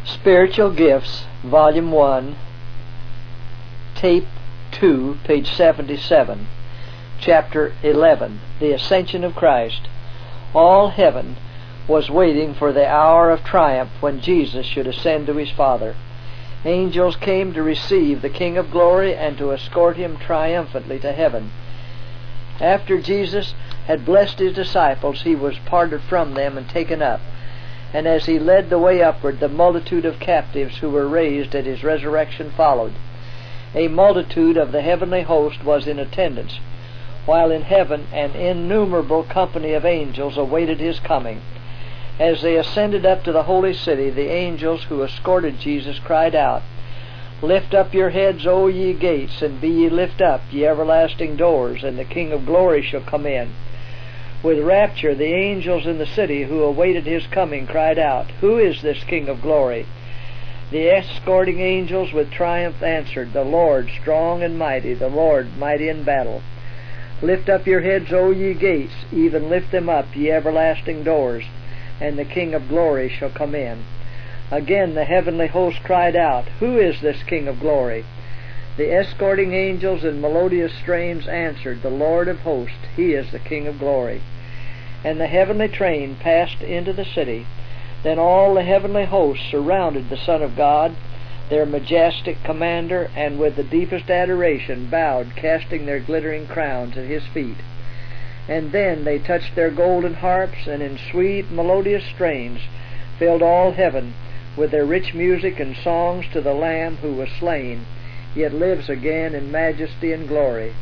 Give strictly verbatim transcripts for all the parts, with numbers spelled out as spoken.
Spiritual Gifts, Volume one, Tape two, page seventy-seven, Chapter eleven, The Ascension of Christ. All heaven was waiting for the hour of triumph when Jesus should ascend to his Father. Angels came to receive the King of Glory and to escort him triumphantly to heaven. After Jesus had blessed his disciples, he was parted from them and taken up. And as he led the way upward, the multitude of captives who were raised at his resurrection followed. A multitude of the heavenly host was in attendance, while in heaven an innumerable company of angels awaited his coming. As they ascended up to the holy city, the angels who escorted Jesus cried out, "Lift up your heads, O ye gates, and be ye lift up, ye everlasting doors, and the King of glory shall come in." With rapture the angels in the city who awaited his coming cried out, "Who is this King of glory?" The escorting angels with triumph answered, "The Lord strong and mighty, the Lord mighty in battle. Lift up your heads, O ye gates, even lift them up, ye everlasting doors, and the King of glory shall come in." Again the heavenly host cried out, "Who is this King of glory?" The escorting angels in melodious strains answered, "The Lord of hosts, he is the King of glory." And the heavenly train passed into the city. Then all the heavenly hosts surrounded the Son of God, their majestic commander, and with the deepest adoration bowed, casting their glittering crowns at his feet. And then they touched their golden harps, and in sweet melodious strains filled all heaven with their rich music and songs to the Lamb who was slain, yet lives again in majesty and glory.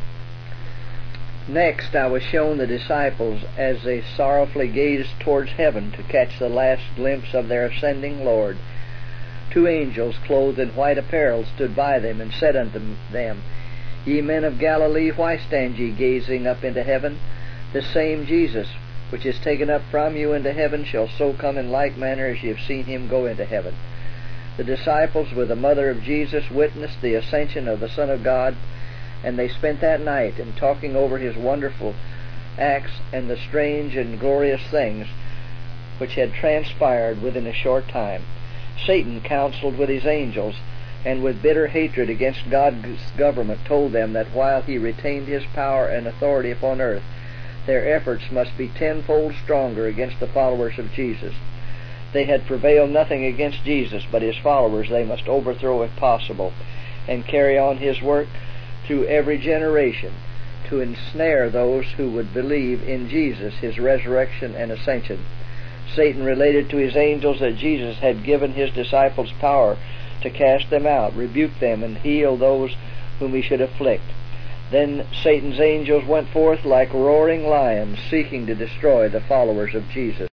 Next I was shown the disciples as they sorrowfully gazed towards heaven to catch the last glimpse of their ascending Lord. Two angels clothed in white apparel stood by them, and said unto them, "Ye men of Galilee, why stand ye gazing up into heaven? The same Jesus, which is taken up from you into heaven, shall so come in like manner as ye have seen him go into heaven." The disciples with the mother of Jesus witnessed the ascension of the Son of God, and they spent that night in talking over his wonderful acts and the strange and glorious things which had transpired within a short time. Satan counseled with his angels, and with bitter hatred against God's government told them that while he retained his power and authority upon earth, their efforts must be tenfold stronger against the followers of Jesus. They had prevailed nothing against Jesus, but his followers they must overthrow if possible, and carry on his work through every generation, to ensnare those who would believe in Jesus, his resurrection and ascension. Satan related to his angels that Jesus had given his disciples power to cast them out, rebuke them, and heal those whom he should afflict. Then Satan's angels went forth like roaring lions, seeking to destroy the followers of Jesus.